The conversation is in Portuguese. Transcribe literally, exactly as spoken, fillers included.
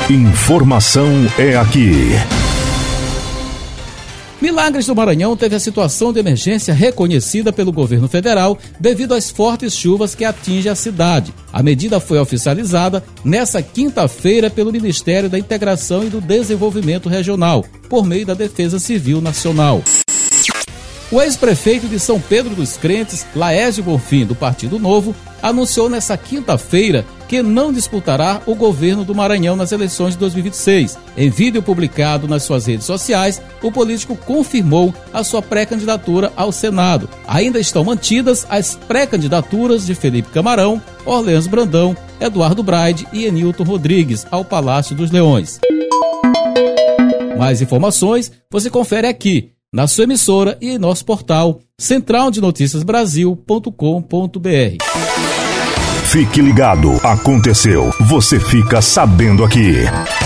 Informação é aqui. Milagres do Maranhão teve a situação de emergência reconhecida pelo governo federal devido às fortes chuvas que atingem a cidade. A medida foi oficializada nesta quinta-feira pelo Ministério da Integração e do Desenvolvimento Regional, por meio da Defesa Civil Nacional. O ex-prefeito de São Pedro dos Crentes, Laésio Bonfim, do Partido Novo, anunciou nesta quinta-feira que não disputará o governo do Maranhão nas eleições de dois mil e vinte e seis. Em vídeo publicado nas suas redes sociais, o político confirmou a sua pré-candidatura ao Senado. Ainda estão mantidas as pré-candidaturas de Felipe Camarão, Orleans Brandão, Eduardo Braide e Enilton Rodrigues ao Palácio dos Leões. Mais informações você confere aqui, na sua emissora e em nosso portal central de noticias brasil ponto com ponto br. Fique ligado, aconteceu, você fica sabendo aqui.